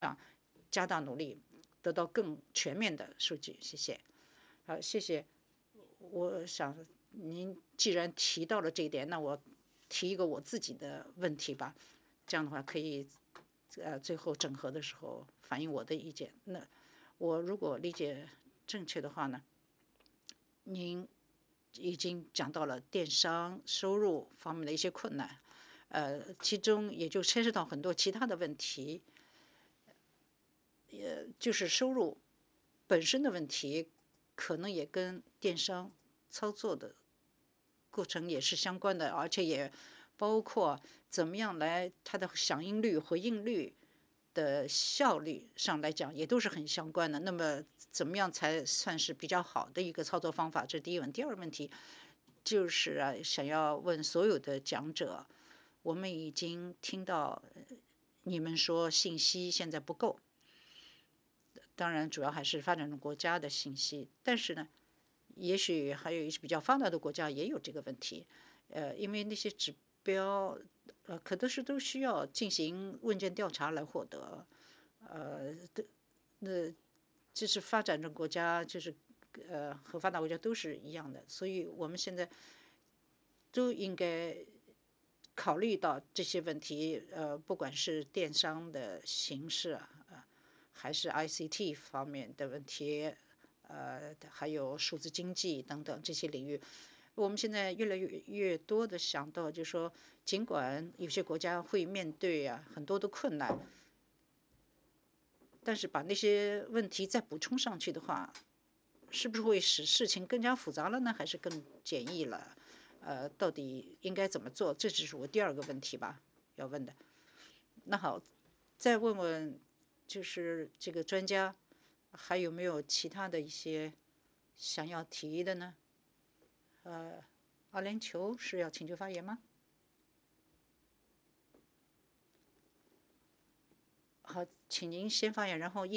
加大努力，得到更全面的数据。谢谢。好，谢谢。我想您既然提到了这一点，那我提一个我自己的问题吧。这样的话可以，最后整合的时候反映我的意见。那我如果理解正确的话呢，您已经讲到了电商收入方面的一些困难，其中也就牵涉到很多其他的问题，就是收入本身的问题，可能也跟电商操作的过程也是相关的，而且也包括怎么样来它的响应率、回应率的效率上来讲，也都是很相关的。那么怎么样才算是比较好的一个操作方法？这是第一问。第二个问题就是想要问所有的讲者，我们已经听到你们说信息现在不够，当然主要还是发展中国家的信息，但是呢，也许还有一些比较发达的国家也有这个问题，因为那些指标，可能是都需要进行问卷调查来获得，那这是发展中国家，就是和发达国家都是一样的，所以我们现在都应该考虑到这些问题，不管是电商的形式还是 ICT 方面的问题，还有数字经济等等这些领域，我们现在越来越多的想到，就是说，尽管有些国家会面对很多的困难，但是把那些问题再补充上去的话，是不是会使事情更加复杂了呢？还是更简易了？到底应该怎么做？这只是我第二个问题吧，要问的。那好，再问问，就是这个专家还有没有其他的一些想要提的呢？阿联酋是要请求发言吗？好，请您先发言，然后